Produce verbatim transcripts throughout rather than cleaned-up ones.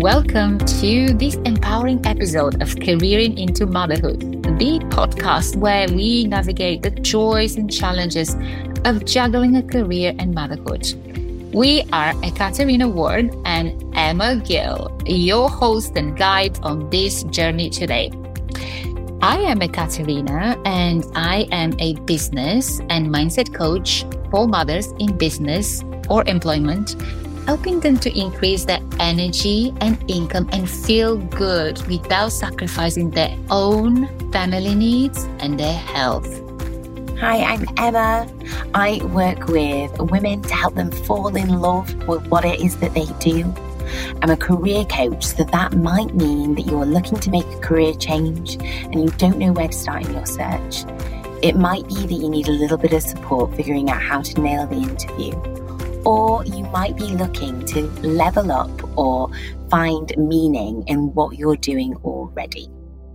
Welcome to this empowering episode of Careering into Motherhood, the podcast where we navigate the joys and challenges of juggling a career and motherhood. We are Ekaterina Ward and Emma Gill, your host and guide on this journey today. I am Ekaterina and I am a business and mindset coach for mothers in business or employment, helping them to increase their energy and income and feel good without sacrificing their own family needs and their health. Hi, I'm Emma. I work with women to help them fall in love with what it is that they do. I'm a career coach, so that might mean that you're looking to make a career change and you don't know where to start in your search. It might be that you need a little bit of support figuring out how to nail the interview. Or you might be looking to level up or find meaning in what you're doing already.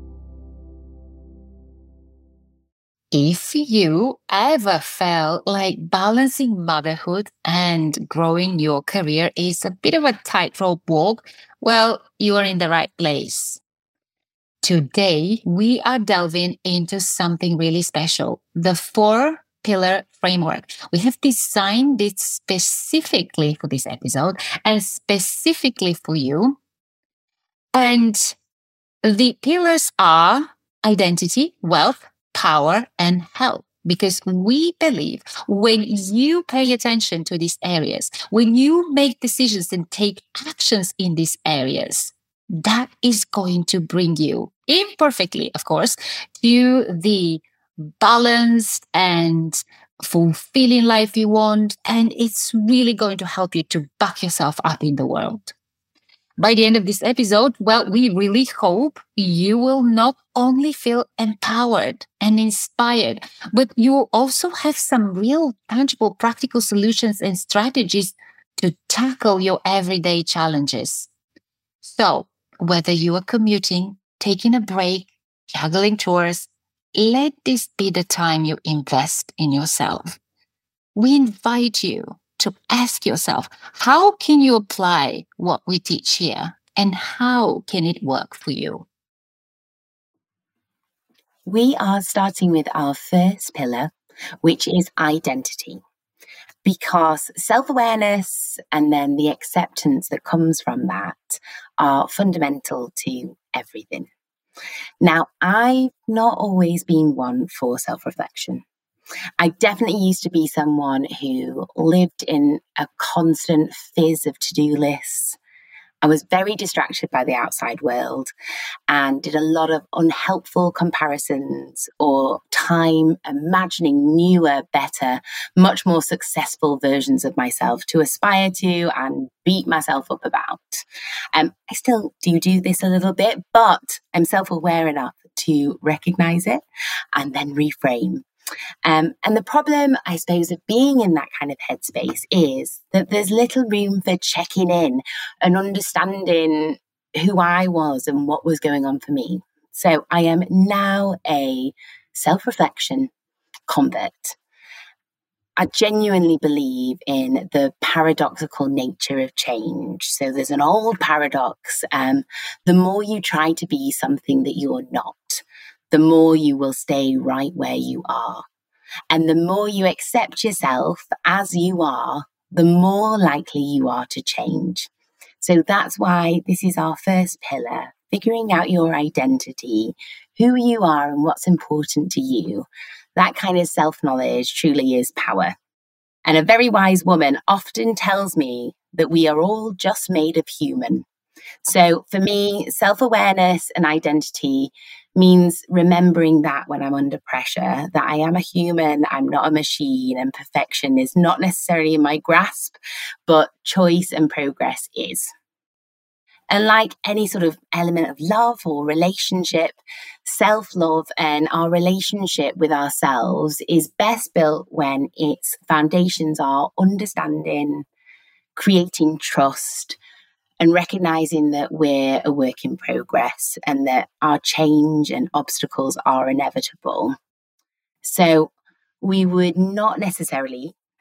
If you ever felt like balancing motherhood and growing your career is a bit of a tightrope walk, well, you are in the right place. Today, we are delving into something really special, the four pillar framework. We have designed it specifically for this episode and specifically for you. And the pillars are identity, wealth, power, and health. Because we believe when you pay attention to these areas, when you make decisions and take actions in these areas, that is going to bring you, imperfectly, of course, to the balanced and fulfilling life you want. And it's really going to help you to back yourself up in the world. By the end of this episode, well, we really hope you will not only feel empowered and inspired, but you will also have some real, tangible, practical solutions and strategies to tackle your everyday challenges. So, whether you are commuting, taking a break, juggling chores, let this be the time you invest in yourself. We invite you to ask yourself, how can you apply what we teach here and how can it work for you? We are starting with our first pillar, which is identity, because self-awareness and then the acceptance that comes from that are fundamental to everything. Now, I've not always been one for self-reflection. I definitely used to be someone who lived in a constant fizz of to-do lists. I was very distracted by the outside world and did a lot of unhelpful comparisons or time imagining newer, better, much more successful versions of myself to aspire to and beat myself up about. Um, I still do do this a little bit, but I'm self-aware enough to recognize it and then reframe. Um, and the problem, I suppose, of being in that kind of headspace is that there's little room for checking in and understanding who I was and what was going on for me. So I am now a self-reflection convert. I genuinely believe in the paradoxical nature of change. So there's an old paradox. Um, the more you try to be something that you're not, the more you will stay right where you are. And the more you accept yourself as you are, the more likely you are to change. So that's why this is our first pillar, figuring out your identity, who you are and what's important to you. That kind of self-knowledge truly is power. And a very wise woman often tells me that we are all just made of human. So for me, self-awareness and identity means remembering that when I'm under pressure, that I am a human, I'm not a machine, and perfection is not necessarily in my grasp, but choice and progress is. And like any sort of element of love or relationship, self-love and our relationship with ourselves is best built when its foundations are understanding, creating trust, and recognizing that we're a work in progress and that our change and obstacles are inevitable. So we would not necessarily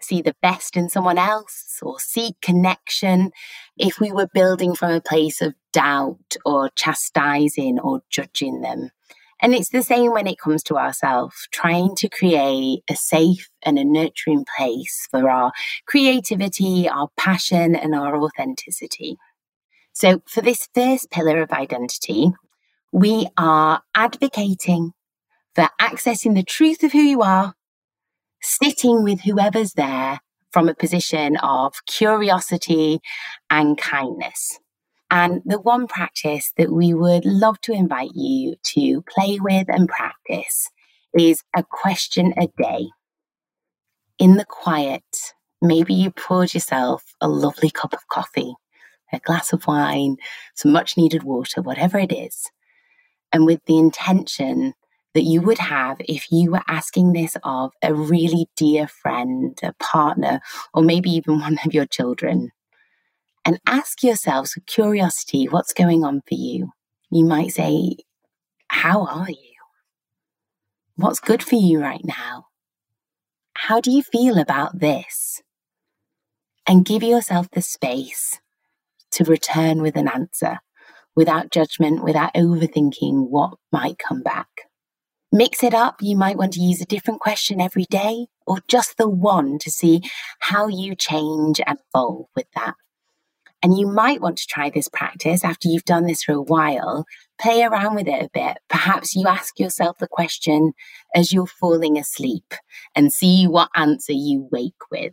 see the best in someone else or seek connection, if we were building from a place of doubt or chastising or judging them. And it's the same when it comes to ourselves, trying to create a safe and a nurturing place for our creativity, our passion, and our authenticity. So for this first pillar of identity, we are advocating for accessing the truth of who you are, sitting with whoever's there from a position of curiosity and kindness. And the one practice that we would love to invite you to play with and practice is a question a day. In the quiet, maybe you poured yourself a lovely cup of coffee, a glass of wine, some much needed water, whatever it is. And with the intention that you would have if you were asking this of a really dear friend, a partner, or maybe even one of your children. And ask yourselves with curiosity, what's going on for you? You might say, how are you? What's good for you right now? How do you feel about this? And give yourself the space to return with an answer without judgment, without overthinking what might come back. Mix it up. You might want to use a different question every day or just the one to see how you change and evolve with that. And you might want to try this practice after you've done this for a while. Play around with it a bit. Perhaps you ask yourself the question as you're falling asleep and see what answer you wake with.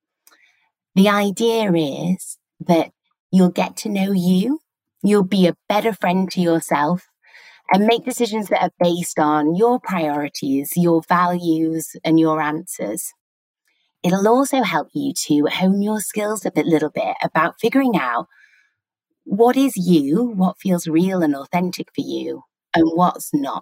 The idea is that you'll get to know you, you'll be a better friend to yourself, and make decisions that are based on your priorities, your values, and your answers. It'll also help you to hone your skills a bit, little bit about figuring out what is you, what feels real and authentic for you, and what's not.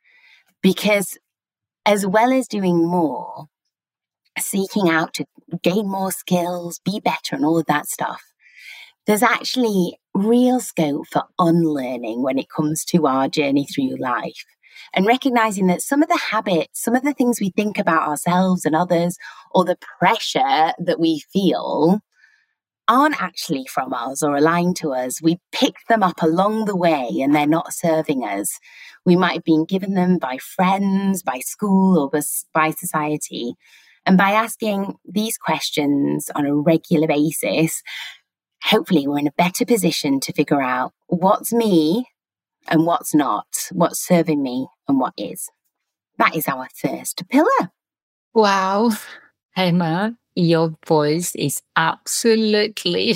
Because as well as doing more, seeking out to gain more skills, be better, and all of that stuff, there's actually real scope for unlearning when it comes to our journey through life. And recognizing that some of the habits, some of the things we think about ourselves and others, or the pressure that we feel aren't actually from us or aligned to us. We picked them up along the way and they're not serving us. We might have been given them by friends, by school, or by society. And by asking these questions on a regular basis, hopefully we're in a better position to figure out what's me and what's not, what's serving me and what is. That is our first pillar. Wow. Emma, your voice is absolutely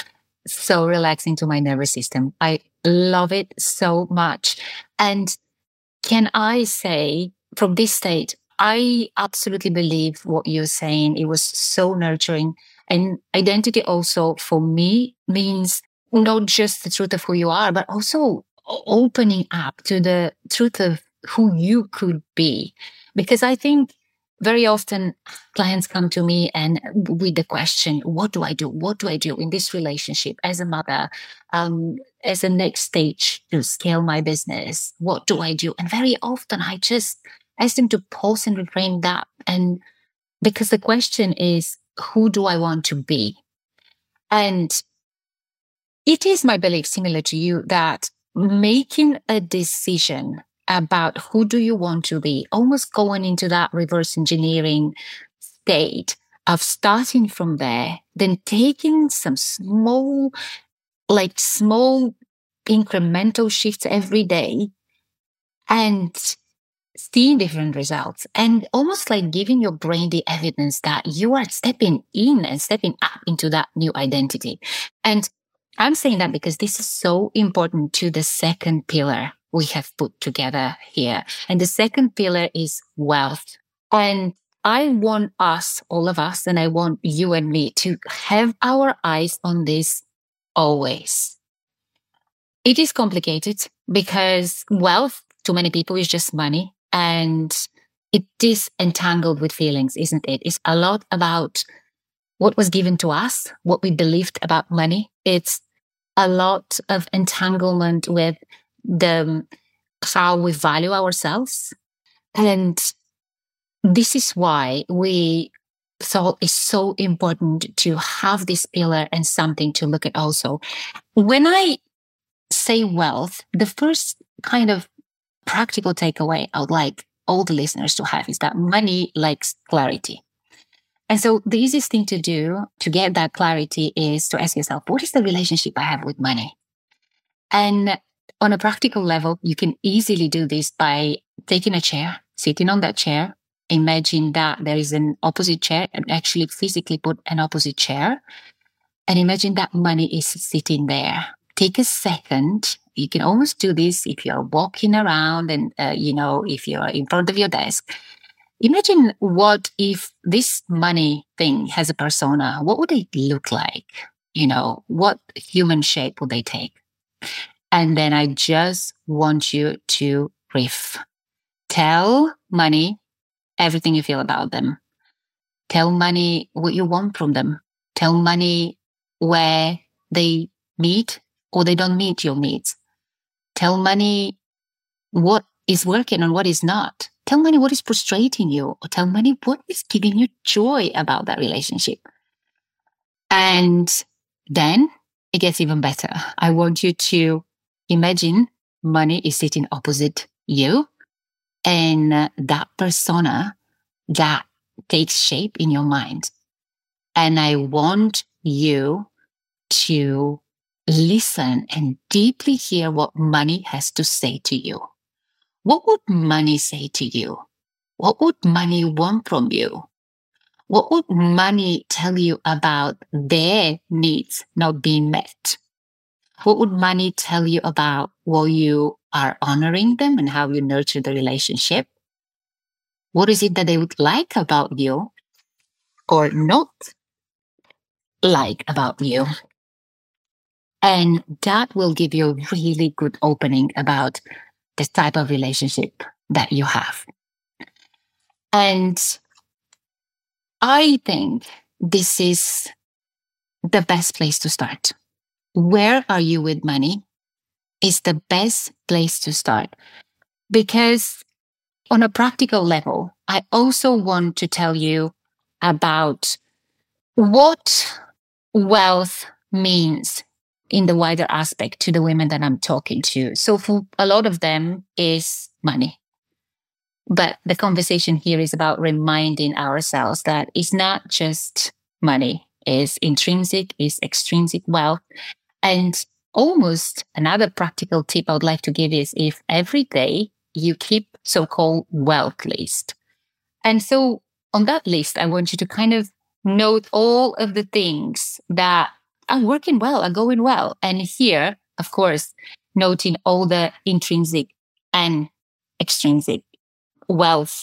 so relaxing to my nervous system. I love it so much. And can I say from this state, I absolutely believe what you're saying. It was so nurturing. And identity also for me means not just the truth of who you are, but also opening up to the truth of who you could be. Because I think very often clients come to me and with the question, what do I do? What do I do in this relationship as a mother, um, as a next stage to scale my business? What do I do? And very often I just ask them to pause and reframe that. And because the question is, who do I want to be? And it is my belief, similar to you, that making a decision about who do you want to be, almost going into that reverse engineering state of starting from there, then taking some small, like small incremental shifts every day and seeing different results, and almost like giving your brain the evidence that you are stepping in and stepping up into that new identity. And I'm saying that because this is so important to the second pillar we have put together here. And the second pillar is wealth. And I want us, all of us, and I want you and me to have our eyes on this always. It is complicated because wealth to many people is just money, and it is entangled with feelings, isn't it? It's a lot about what was given to us, what we believed about money. It's a lot of entanglement with the how we value ourselves. And this is why we So it's so important to have this pillar and something to look at also. When I say wealth, the first kind of practical takeaway I would like all the listeners to have is that money likes clarity. And so the easiest thing to do to get that clarity is to ask yourself, what is the relationship I have with money? And on a practical level, you can easily do this by taking a chair, sitting on that chair. Imagine that there is an opposite chair and actually physically put an opposite chair. And imagine that money is sitting there. Take a second. You can almost do this if you're walking around and, uh, you know, if you're in front of your desk. Imagine what if this money thing has a persona. What would it look like? You know, what human shape would they take? And then I just want you to riff. Tell money everything you feel about them. Tell money what you want from them. Tell money where they meet or they don't meet your needs. Tell money what is working and what is not. Tell money what is frustrating you, or tell money what is giving you joy about that relationship. And then it gets even better. I want you to imagine money is sitting opposite you, and uh, that persona that takes shape in your mind. And I want you to listen and deeply hear what money has to say to you. What would money say to you? What would money want from you? What would money tell you about their needs not being met? What would money tell you about what you are honoring them and how you nurture the relationship? What is it that they would like about you or not like about you? And that will give you a really good opening about the type of relationship that you have. And I think this is the best place to start. Where are you with money is the best place to start. Because on a practical level, I also want to tell you about what wealth means in the wider aspect to the women that I'm talking to. So for a lot of them is money. But the conversation here is about reminding ourselves that it's not just money, it's intrinsic, it's extrinsic wealth. And almost another practical tip I would like to give is if every day you keep so-called wealth list. And so on that list, I want you to kind of note all of the things that are working well, are going well. And here, of course, noting all the intrinsic and extrinsic wealth.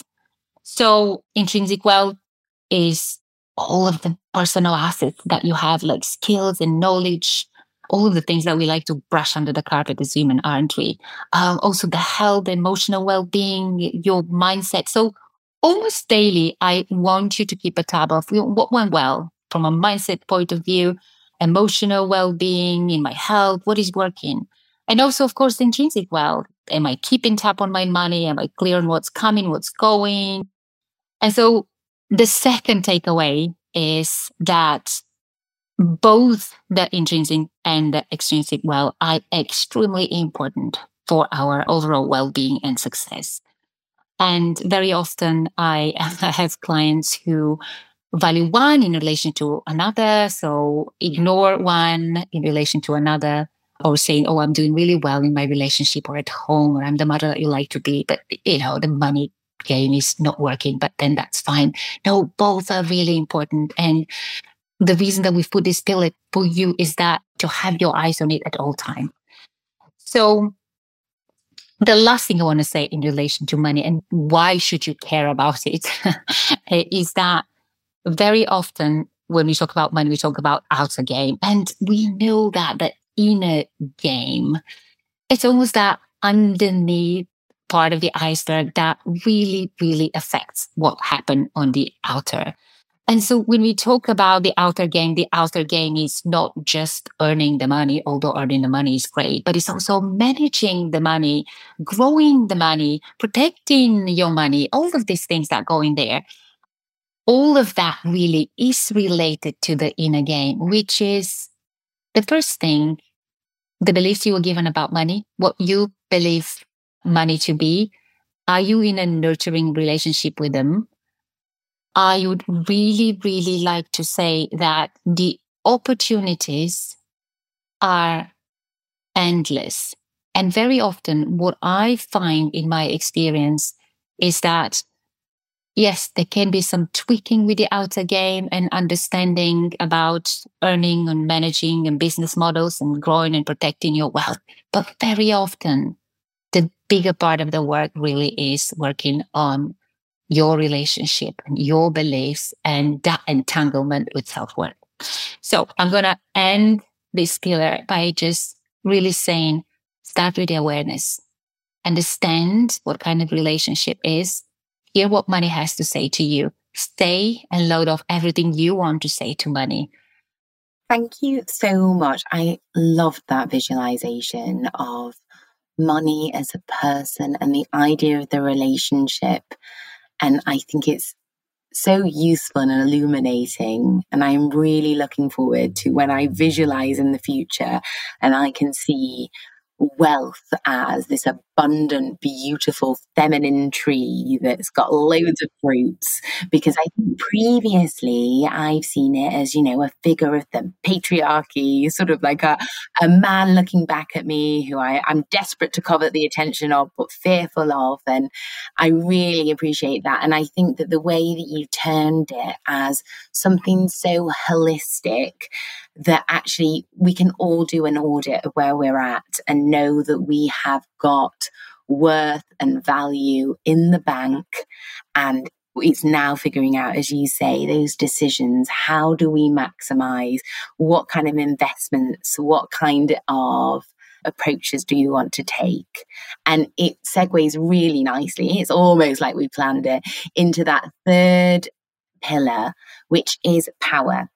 So intrinsic wealth is all of the personal assets that you have, like skills and knowledge, all of the things that we like to brush under the carpet as women, aren't we? Um, also the health, the emotional well-being, your mindset. So almost daily, I want you to keep a tab of what went well from a mindset point of view, emotional well-being, in my health, what is working. And also, of course, the intrinsic wealth. Am I keeping tab on my money? Am I clear on what's coming, what's going? And so the second takeaway is that both the intrinsic and the extrinsic wealth are extremely important for our overall well-being and success. And very often I have clients who value one in relation to another, so ignore one in relation to another, or saying, oh, I'm doing really well in my relationship or at home, or I'm the mother that you like to be, but, you know, the money game is not working, but then that's fine. No, both are really important. And the reason that we've put this pillar for you is that to have your eyes on it at all time. So the last thing I want to say in relation to money and why should you care about it is that very often when we talk about money, we talk about outer game. And we know that the inner game, it's almost that underneath part of the iceberg that really, really affects what happened on the outer. And so when we talk about the outer game, the outer game is not just earning the money, although earning the money is great, but it's also managing the money, growing the money, protecting your money, all of these things that go in there. all of that really is related to the inner game, which is the first thing, the beliefs you were given about money, what you believe money to be. Are you in a nurturing relationship with them? I would really, really like to say that the opportunities are endless. And very often, what I find in my experience is that, yes, there can be some tweaking with the outer game and understanding about earning and managing and business models and growing and protecting your wealth. But very often, the bigger part of the work really is working on your relationship and your beliefs and that entanglement with self-worth. So I'm going to end this pillar by just really saying, start with the awareness, understand what kind of relationship is, hear what money has to say to you, stay and load off everything you want to say to money. Thank you so much. I loved that visualization of money as a person and the idea of the relationship. And I think it's so useful and illuminating. And I'm really looking forward to when I visualize in the future and I can see wealth as this abundant, beautiful, feminine tree that's got loads of fruits. Because I think previously I've seen it as, you know, a figure of the patriarchy, sort of like a, a man looking back at me who I, I'm desperate to covet the attention of, but fearful of. And I really appreciate that. And I think that the way that you turned it as something so holistic, that actually we can all do an audit of where we're at and know that we have got worth and value in the bank. And it's now figuring out, as you say, those decisions. How do we maximize? What kind of investments? What kind of approaches do you want to take? And it segues really nicely. It's almost like we planned it into that third pillar, which is power.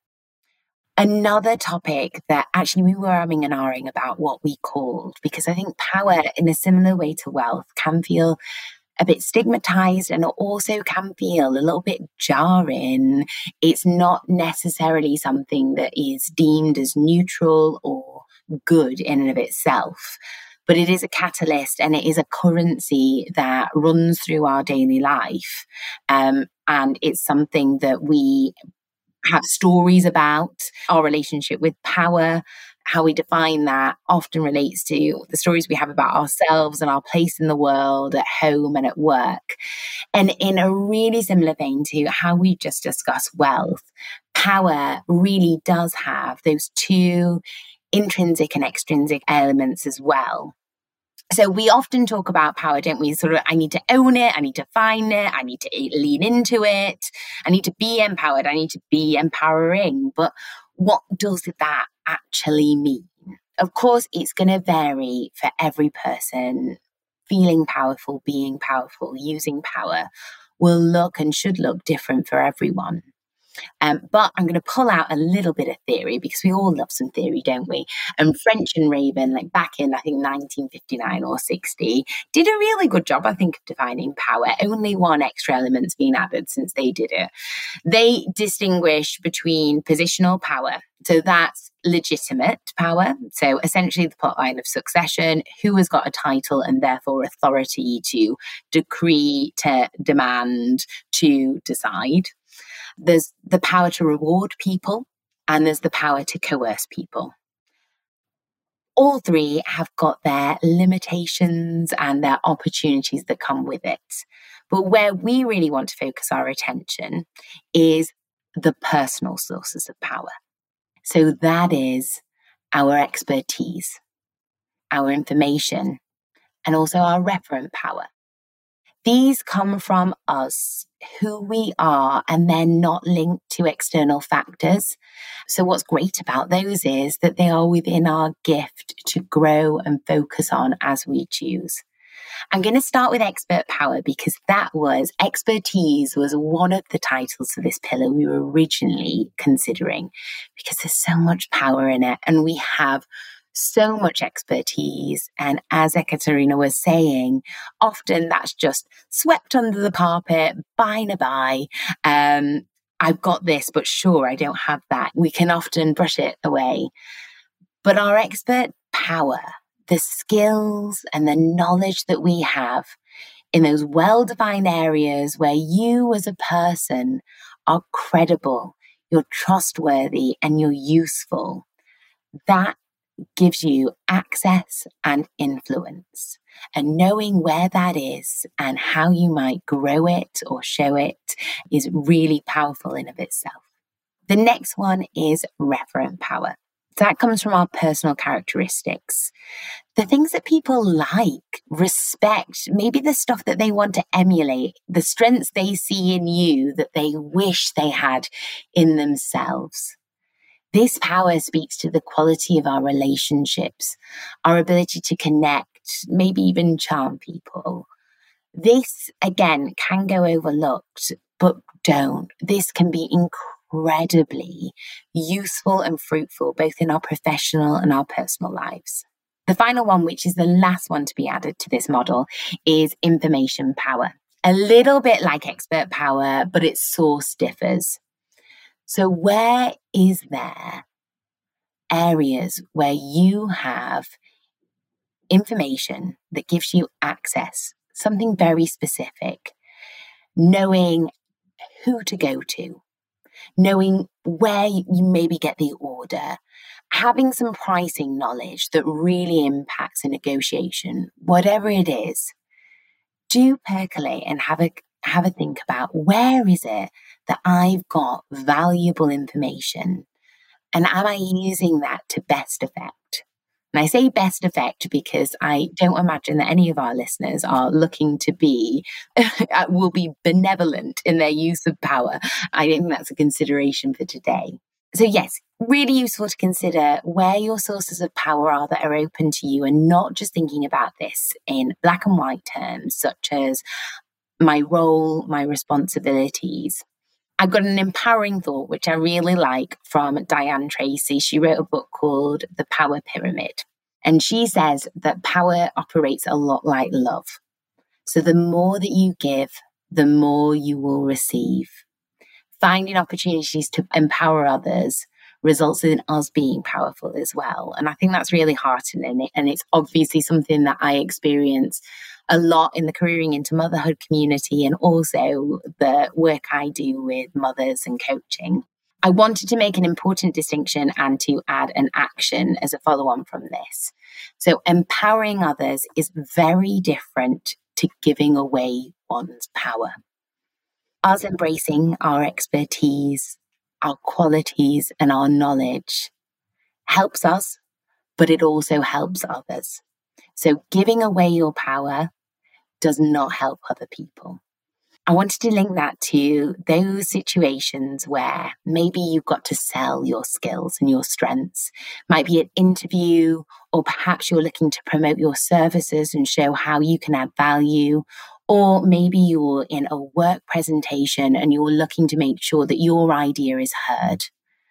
Another topic that actually we were umming and ahhing about what we called, because I think power, in a similar way to wealth, can feel a bit stigmatized and also can feel a little bit jarring. It's not necessarily something that is deemed as neutral or good in and of itself, but it is a catalyst and it is a currency that runs through our daily life. Um, and it's something that we have stories about. Our relationship with power, how we define that, often relates to the stories we have about ourselves and our place in the world, at home and at work. And in a really similar vein to how we just discussed wealth, power really does have those two intrinsic and extrinsic elements as well. So we often talk about power, don't we? Sort of, I need to own it. I need to find it. I need to lean into it. I need to be empowered. I need to be empowering. But what does that actually mean? Of course, it's going to vary for every person. Feeling powerful, being powerful, using power will look and should look different for everyone. Um, but I'm going to pull out a little bit of theory because we all love some theory, don't we? And French and Raven, like back in, I think, nineteen fifty-nine or sixty, did a really good job, I think, of defining power. Only one extra element's been added since they did it. They distinguish between positional power. So that's legitimate power. So essentially the plotline of succession, who has got a title and therefore authority to decree, to demand, to decide. There's the power to reward people, and there's the power to coerce people. All three have got their limitations and their opportunities that come with it. But where we really want to focus our attention is the personal sources of power. So that is our expertise, our information, and also our referent power. These come from us, who we are, and they're not linked to external factors. So what's great about those is that they are within our gift to grow and focus on as we choose. I'm going to start with expert power because that was, expertise was one of the titles for this pillar we were originally considering, because there's so much power in it and we have so much expertise. And as Ekaterina was saying, often that's just swept under the carpet, by and by. Um, I've got this, but sure, I don't have that. We can often brush it away. But our expert power, the skills and the knowledge that we have in those well-defined areas where you as a person are credible, you're trustworthy, and you're useful, that gives you access and influence. And knowing where that is and how you might grow it or show it is really powerful in of itself. The next one is referent power. That comes from our personal characteristics. The things that people like, respect, maybe the stuff that they want to emulate, the strengths they see in you that they wish they had in themselves. This power speaks to the quality of our relationships, our ability to connect, maybe even charm people. This, again, can go overlooked, but don't. This can be incredibly useful and fruitful, both in our professional and our personal lives. The final one, which is the last one to be added to this model, is information power. A little bit like expert power, but its source differs. So where is there areas where you have information that gives you access, something very specific, knowing who to go to, knowing where you maybe get the order, having some pricing knowledge that really impacts a negotiation, whatever it is, do percolate and have a have a think about where is it that I've got valuable information and am I using that to best effect? And I say best effect because I don't imagine that any of our listeners are looking to be, will be benevolent in their use of power. I don't think that's a consideration for today. So yes, really useful to consider where your sources of power are that are open to you and not just thinking about this in black and white terms, such as my role, my responsibilities. I've got an empowering thought, which I really like, from Diane Tracy. She wrote a book called The Power Pyramid. And she says that power operates a lot like love. So the more that you give, the more you will receive. Finding opportunities to empower others results in us being powerful as well. And I think that's really heartening. And it's obviously something that I experience a lot in the Careering into Motherhood community and also the work I do with mothers and coaching. I wanted to make an important distinction and to add an action as a follow-on from this. So empowering others is very different to giving away one's power. Us embracing our expertise, our qualities, and our knowledge helps us, but it also helps others. So giving away your power does not help other people. I wanted to link that to those situations where maybe you've got to sell your skills and your strengths. Might be an interview, or perhaps you're looking to promote your services and show how you can add value. Or maybe you're in a work presentation and you're looking to make sure that your idea is heard.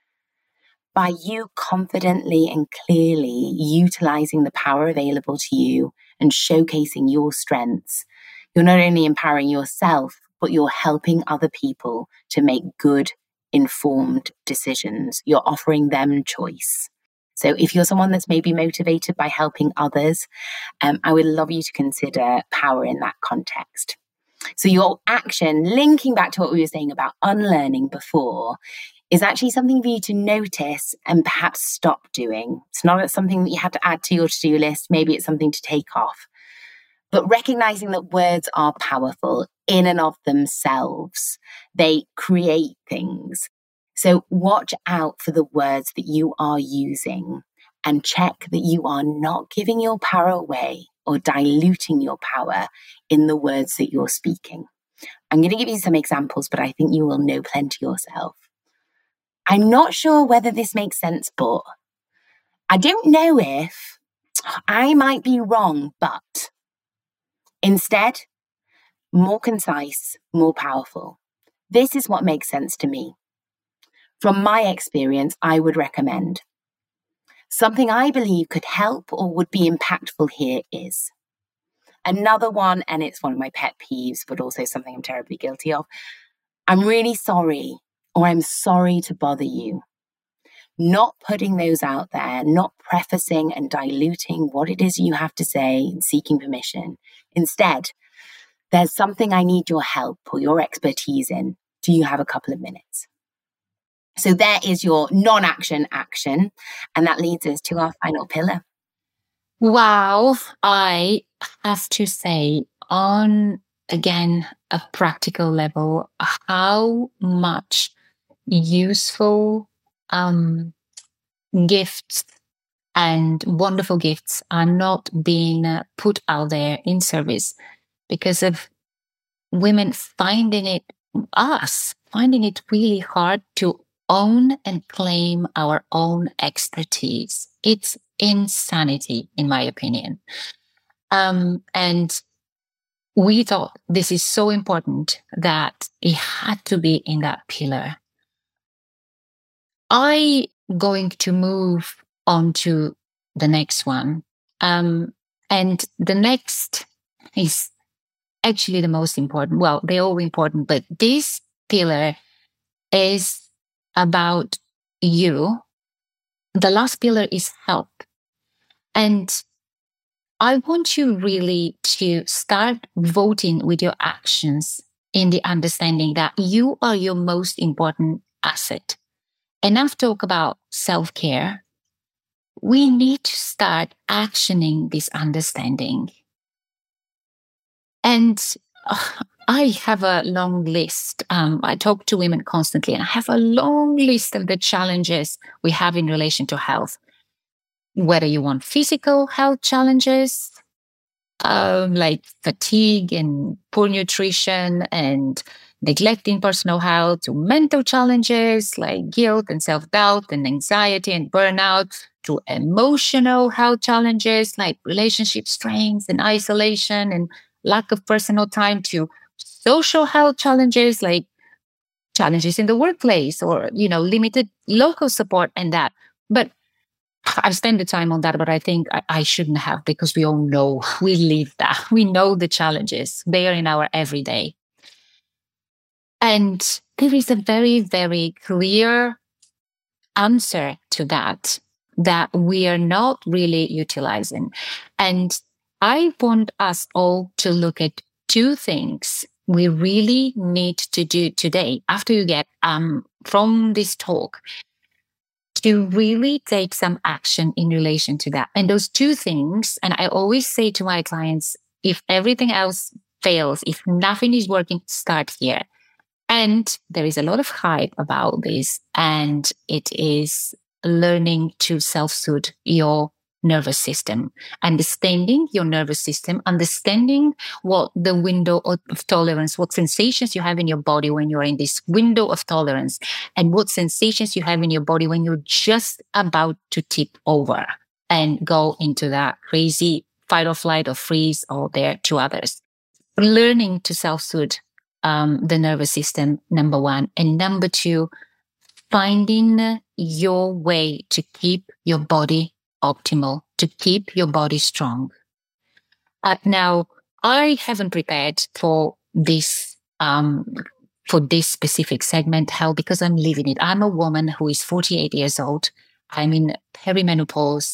By you confidently and clearly utilizing the power available to you and showcasing your strengths, you're not only empowering yourself, but you're helping other people to make good, informed decisions. You're offering them choice. So if you're someone that's maybe motivated by helping others, um, I would love you to consider power in that context. So your action, linking back to what we were saying about unlearning before, is actually something for you to notice and perhaps stop doing. It's not something that you have to add to your to-do list. Maybe it's something to take off. But recognizing that words are powerful in and of themselves, they create things. So watch out for the words that you are using and check that you are not giving your power away or diluting your power in the words that you're speaking. I'm going to give you some examples, but I think you will know plenty yourself. I'm not sure whether this makes sense, but I don't know if I might be wrong, but instead, more concise, more powerful. This is what makes sense to me. From my experience, I would recommend something I believe could help or would be impactful here is another one, and it's one of my pet peeves, but also something I'm terribly guilty of. I'm really sorry. or I'm sorry to bother you. Not putting those out there, not prefacing and diluting what it is you have to say and seeking permission. Instead, there's something I need your help or your expertise in. Do you have a couple of minutes? So there is your non-action action. And that leads us to our final pillar. Wow. I have to say, on, again, a practical level, how much useful um, gifts and wonderful gifts are not being uh, put out there in service because of women finding it, us, finding it really hard to own and claim our own expertise. It's insanity, in my opinion. Um, and we thought this is so important that it had to be in that pillar. I going to move on to the next one. Um, and the next is actually the most important. Well, they're all important, but this pillar is about you. The last pillar is help. And I want you really to start voting with your actions in the understanding that you are your most important asset. And I've talked about self-care. We need to start actioning this understanding. And uh, I have a long list. Um, I talk to women constantly, and I have a long list of the challenges we have in relation to health. Whether you want physical health challenges, um, like fatigue and poor nutrition and neglecting personal health, to mental challenges like guilt and self-doubt and anxiety and burnout, to emotional health challenges like relationship strains and isolation and lack of personal time, to social health challenges like challenges in the workplace or, you know, limited local support and that. But I've spent the time on that, but I think I, I shouldn't have, because we all know, we live that. We know the challenges. They are in our everyday. And there is a very, very clear answer to that, that we are not really utilizing. And I want us all to look at two things we really need to do today after you get um, from this talk, to really take some action in relation to that. And those two things, and I always say to my clients, if everything else fails, if nothing is working, start here. And there is a lot of hype about this, and it is learning to self-soothe your nervous system, understanding your nervous system, understanding what the window of tolerance, what sensations you have in your body when you're in this window of tolerance, and what sensations you have in your body when you're just about to tip over and go into that crazy fight or flight or freeze or there to others. Learning to self-soothe um, the nervous system, number one. And number two, finding your way to keep your body optimal, to keep your body strong. Uh, now, I haven't prepared for this, um, for this specific segment, health, because I'm living it. I'm a woman who is forty-eight years old. I'm in perimenopause.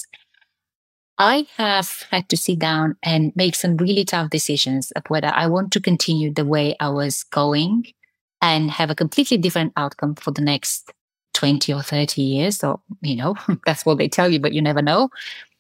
I have had to sit down and make some really tough decisions of whether I want to continue the way I was going and have a completely different outcome for the next twenty or thirty years, or, you know, that's what they tell you, but you never know.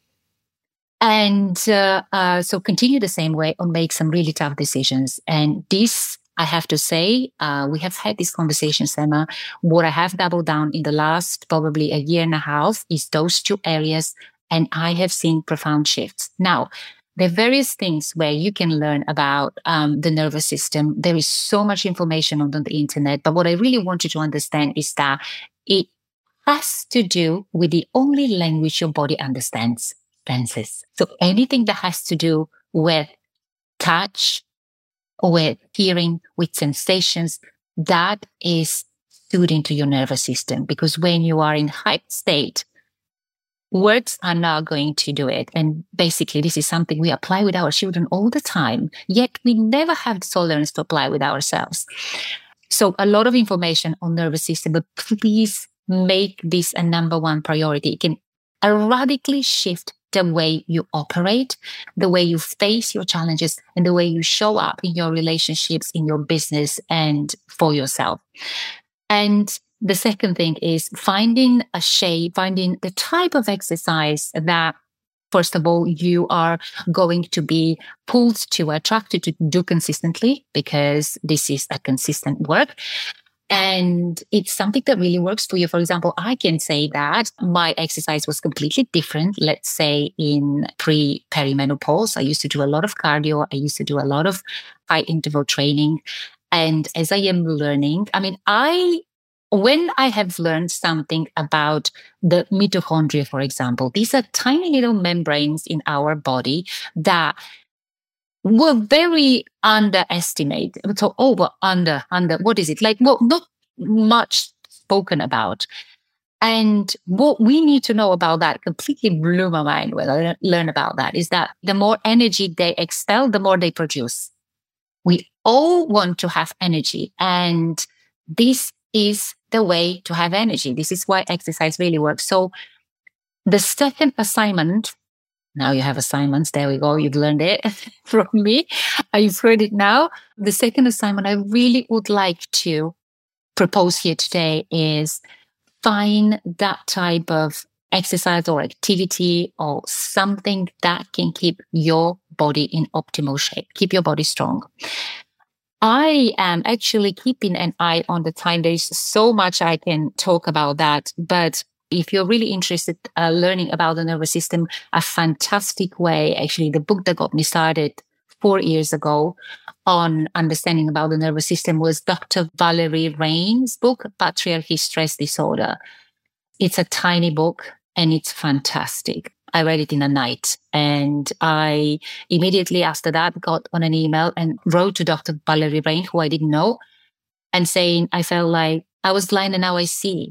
And uh, uh, so continue the same way or make some really tough decisions. And this, I have to say, uh, we have had this conversation, Emma. What I have doubled down in the last probably a year and a half is those two areas, and I have seen profound shifts. Now, there are various things where you can learn about um, the nervous system. There is so much information on the internet, but what I really want you to understand is that it has to do with the only language your body understands, senses. So anything that has to do with touch, with hearing, with sensations, that is soothing to your nervous system. Because when you are in hyped state, words are not going to do it. And basically, this is something we apply with our children all the time, yet we never have the tolerance to apply with ourselves. So a lot of information on nervous system, but please make this a number one priority. It can radically shift the way you operate, the way you face your challenges, and the way you show up in your relationships, in your business, and for yourself. And the second thing is finding a shape, finding the type of exercise that, first of all, you are going to be pulled to, attracted to do consistently, because this is a consistent work. And it's something that really works for you. For example, I can say that my exercise was completely different. Let's say in pre-perimenopause, I used to do a lot of cardio. I used to do a lot of high interval training. And as I am learning, I mean, I, when I have learned something about the mitochondria, for example, these are tiny little membranes in our body that were very underestimated. So over, under, under, what is it? Like, well, not much spoken about. And what we need to know about that completely blew my mind when I learned about that, is that the more energy they expel, the more they produce. We all want to have energy, and this is the way to have energy. This is why exercise really works. So the second assignment, now you have assignments. There we go. You've learned it from me. You've heard it now. The second assignment I really would like to propose here today is find that type of exercise or activity or something that can keep your body in optimal shape, keep your body strong. I am actually keeping an eye on the time. There's so much I can talk about that, but if you're really interested uh, learning about the nervous system, a fantastic way, actually, the book that got me started four years ago on understanding about the nervous system was Doctor Valerie Rain's book, Patriarchy Stress Disorder. It's a tiny book and it's fantastic. I read it in a night, and I immediately after that got on an email and wrote to Doctor Valerie Rain, who I didn't know, and saying I felt like I was blind and now I see.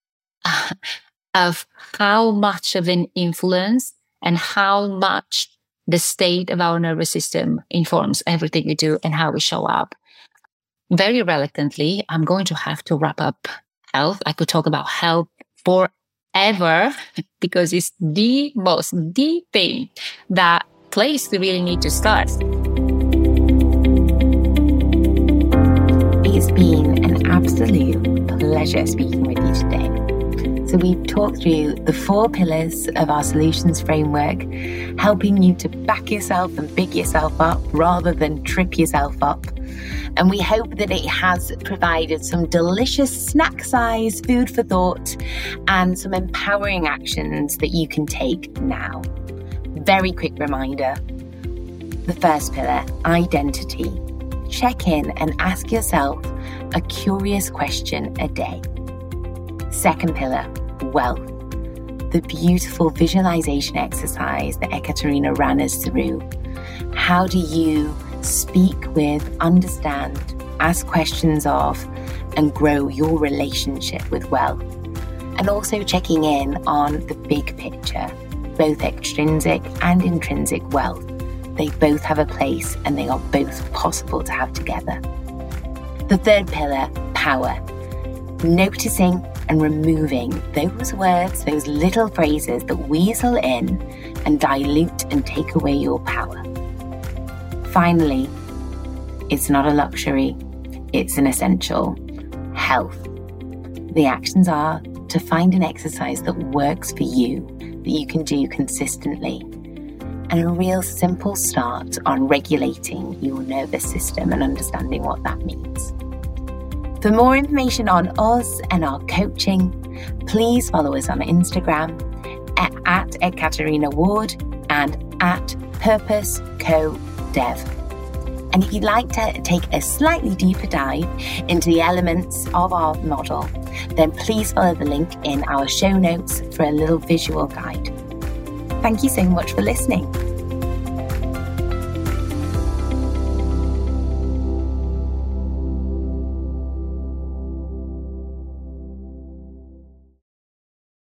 Of how much of an influence and how much the state of our nervous system informs everything we do and how we show up. Very reluctantly, I'm going to have to wrap up health. I could talk about health forever because it's the most, the thing, that place we really need to start. It's been an absolute pleasure speaking with you today. So we've talked through the four pillars of our solutions framework, helping you to back yourself and big yourself up rather than trip yourself up. And we hope that it has provided some delicious snack-size food for thought and some empowering actions that you can take now. Very quick reminder. The first pillar, identity. Check in and ask yourself a curious question a day. Second pillar, wealth. The beautiful visualization exercise that Ekaterina ran us through. How do you speak with, understand, ask questions of, and grow your relationship with wealth? And also checking in on the big picture, both extrinsic and intrinsic wealth. They both have a place and they are both possible to have together. The third pillar, power. Noticing and removing those words, those little phrases that weasel in and dilute and take away your power. Finally, it's not a luxury, it's an essential. Health. The actions are to find an exercise that works for you, that you can do consistently, and a real simple start on regulating your nervous system and understanding what that means. For more information on us and our coaching, please follow us on Instagram at, at Ekaterina Ward and at Purpose Co Dev. And if you'd like to take a slightly deeper dive into the elements of our model, then please follow the link in our show notes for a little visual guide. Thank you so much for listening.